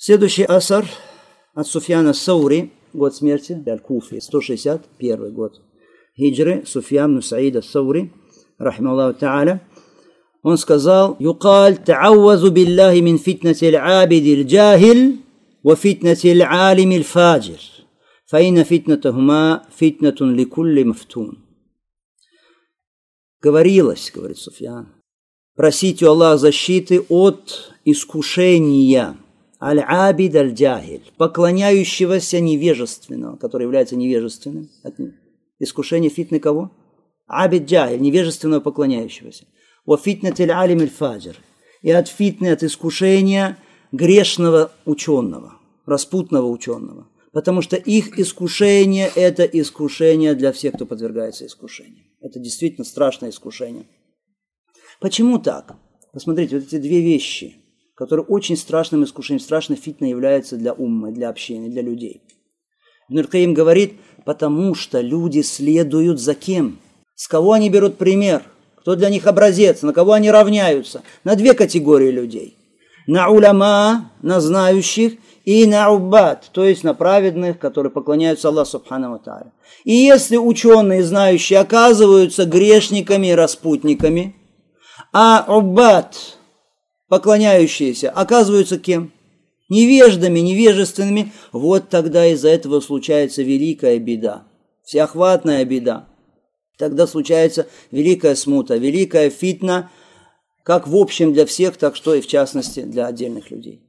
Следующий асар от Суфьяна Саури, год смерти, Аль-Куфи, 161 год хиджры, Суфьян ибн Саид ас-Саури, рахимахуллаху та'аля, он сказал: «Юкаль та'аввазу биллахи мин фитнати аль-абиди аль-джахиль ва фитнати аль-алими аль-фаджир, фаинна фитнатахума фитнатун ликулли мафтун». Говорилось, говорит Суфьян, просите у Аллаха защиты от искушения аль-абид аль-джахиль, поклоняющегося невежественного, который является невежественным. Искушение фитны кого? Абид джахиль, невежественного поклоняющегося. Во фитнати аль-алим аль-фаджир, и от фитны, от искушения грешного ученого, распутного ученого. Потому что их искушение – это искушение для всех, кто подвергается искушению. Это действительно страшное искушение. Почему так? Посмотрите, вот эти две вещи, которые очень страшным искушением, страшной фитной являются для уммы, для общения, для людей. Ибн аль-Каим говорит, потому что люди следуют за кем? С кого они берут пример? Кто для них образец? На кого они равняются? На две категории людей. На уляма, на знающих, и на уббат, то есть на праведных, которые поклоняются Аллаху субхану ва тааля. И если ученые, знающие, оказываются грешниками и распутниками, а уббат, поклоняющиеся, оказываются кем? Невеждами, невежественными, вот тогда из-за этого случается великая беда, всеохватная беда. Тогда случается великая смута, великая фитна, как в общем для всех, так что и в частности для отдельных людей.